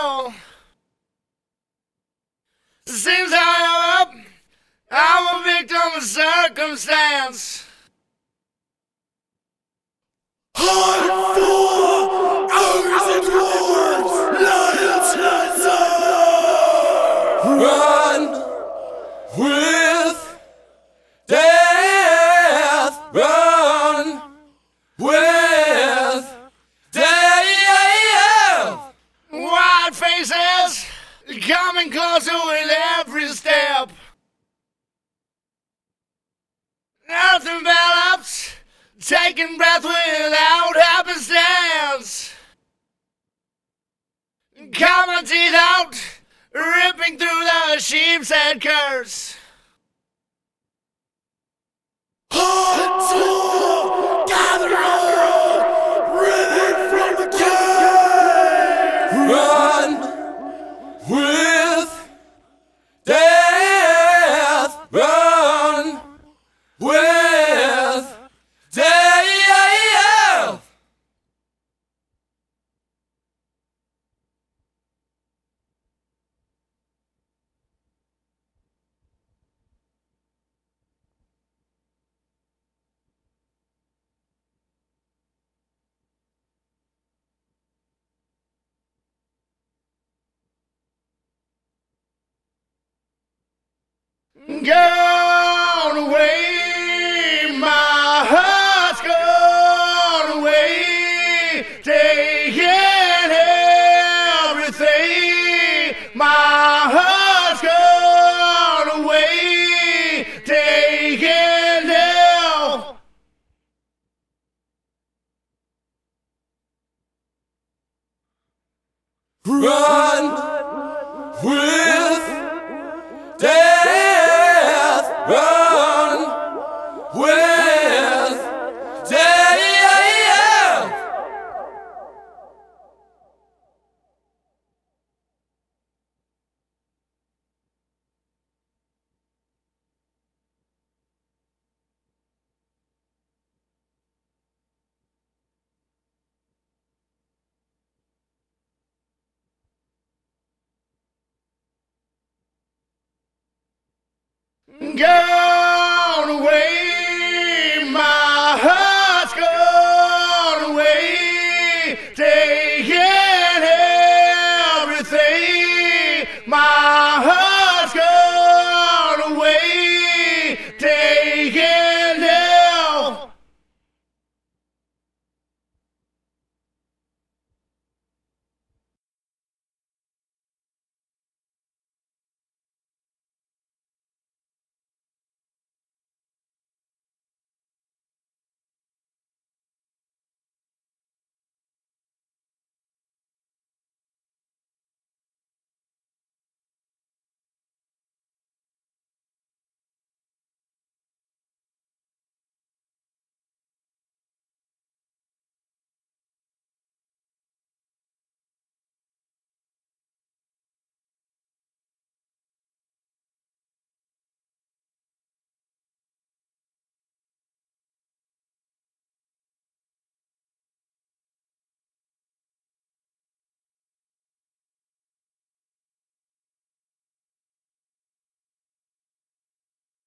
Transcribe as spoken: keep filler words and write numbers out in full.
hell. Seems I am up. I'm a victim of circumstance. Hard for hours and wars, lions run with death, run with death. White faces coming closer with every step. Earth envelops, taking breath without happenstance. Coming teeth out, ripping through the sheep's head curse. Hunter, gather up, riven from the cave. Run with death, run with death. Gone away, my heart's gone away, taking everything. My heart's gone away, taking now. Run with death, run with death. Gone